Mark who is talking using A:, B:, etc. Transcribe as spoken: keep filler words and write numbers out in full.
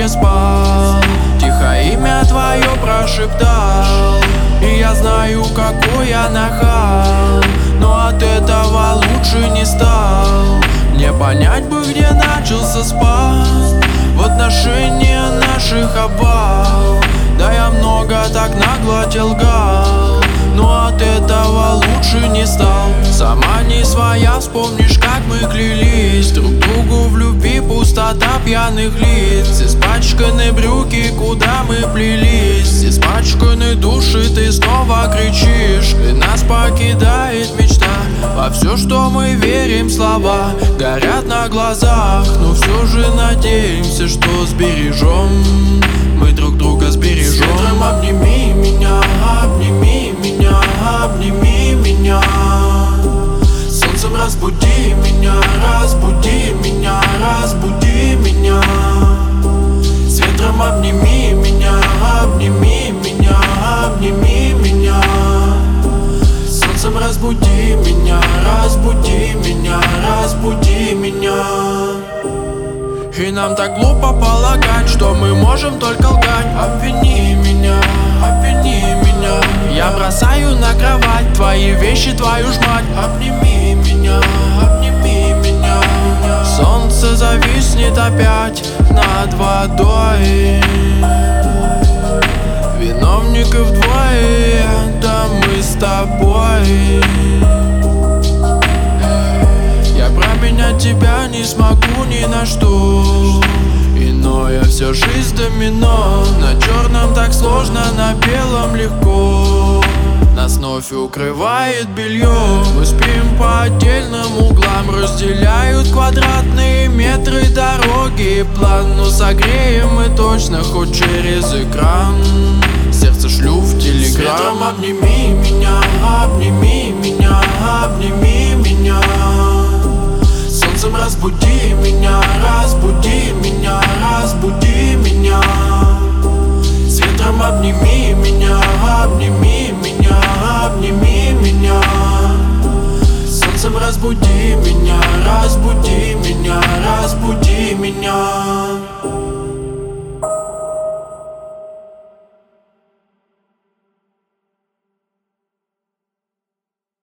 A: не спал, тихо имя твое прошептал. И я знаю, какой я нахал, но от этого лучше не стал. Мне понять бы, где начался спад в отношении наших обвал. Да я много так нагло те лгал, но от этого лучше не стал. Сама не своя, вспомнишь, как мы клялись друг другу в любви, пустота пьяных лиц. Испачканы брюки, куда мы плелись, испачканы души, ты снова кричишь. И нас покидает мечта, во все, что мы верим, слова горят на глазах. Но все же надеемся, что сбережем, мы друг друга сбережем. Ветром обними меня, обними меня, обними меня. Солнцем разбуди меня, разбуди меня, разбуди меня. С ветром обними меня, обними меня, обними меня. Солнцем разбуди меня, разбуди меня, разбуди меня. И нам так глупо полагать, что мы можем только лгать. Обвини меня, обвини меня. Я бросаю на кровать твои вещи, твою ж мать. Обними меня, обними меня. Солнце зависнет опять над водой, виновников двое, да мы с тобой. Я променять тебя не смогу ни на что, иное все жизнь домино. На черном так сложно, на белом легко. Нас вновь укрывает белье, мы спим по отдельным углам. Разделяют квадратные метры дороги и план. Но согреем мы точно хоть через экран. Сердце шлю в телеграм. С ветром обними меня, обними меня, обними меня. Солнцем разбуди меня, разбуди меня, разбуди меня.